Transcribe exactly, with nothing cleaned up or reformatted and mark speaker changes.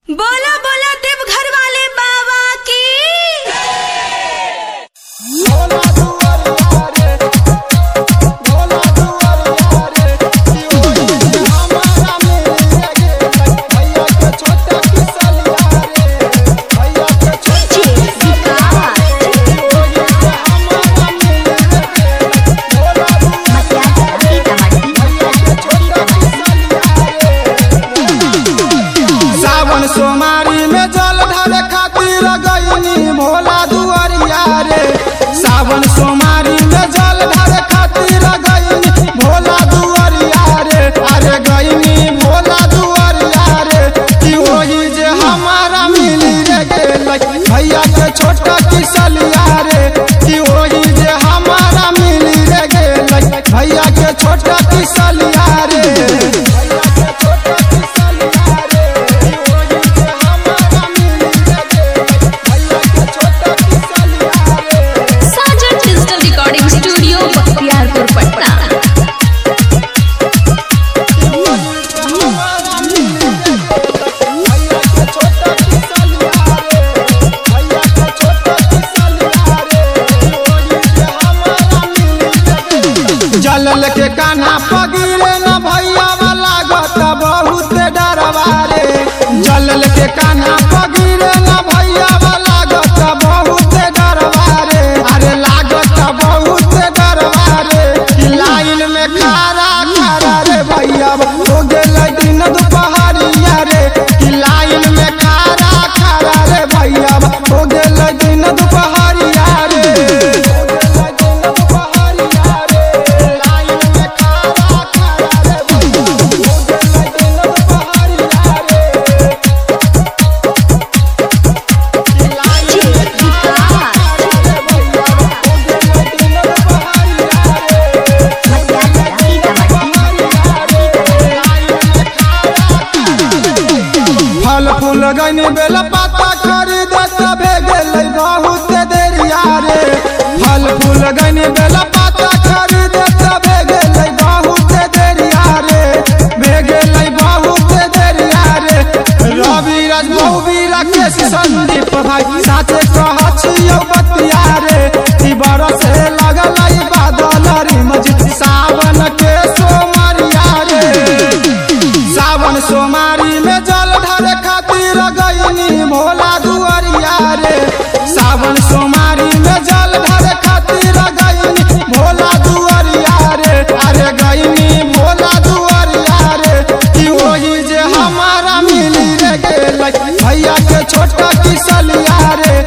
Speaker 1: बोला बोला देवघर वाले बाबा की।
Speaker 2: सोमारी में जल ढारे खातिर गईनी भोला दुआरिया रे। सावन सोमारी में जल ढारे खातिर गईनी भोला दुआरिया रे। अरे गईनी भोला दुआरिया रे कि वही जे हमारा मिली रे गेलै भैया के छोटा किसलिया रे। कि वही जे हमारा मिली रे गेलै भैया के छोटा किसलिया रे। जलल के कान्हा पगिरे न भैया वाला गत बहुत डरवा रे। जलल के कान्हा पगिरे न भैया वाला गत बहुत डरवा रे। अरे लागत बहुत डरवा रे कि लाइन में खड़ा खड़ा रे भैया हो गेलै दिन दुपहरिया रे। कि लाइन में खड़ा खड़ा रे भैया हो गेलै दिन दुपहरिया रे। फल फूल गईनी बेला पाता खरीदे तबे गेलै बहुत देरिया रे। फल फूल गईनी बेला पाता खरीदे तबे गेलै बहुत देरिया रे। भे गेलै बहुत देरिया रे। रवि राज बहुवी राकेश संदीप भाई साथे कह छियौ बतिया रे। ई बरस लगलै बादल रिमझिम सावन के सोमरिया रे। सावन सोमारी में जल ढारे खातिर गईनी भोला दुआरिया रे। सावन सोमारी में जल ढारे खातिर गईनी भोला दुआरिया रे। अरे गईनी भोला दुआरिया रे कि वही जे हमारा मिली रे गेलै भैया के छोटा किसलिया रे।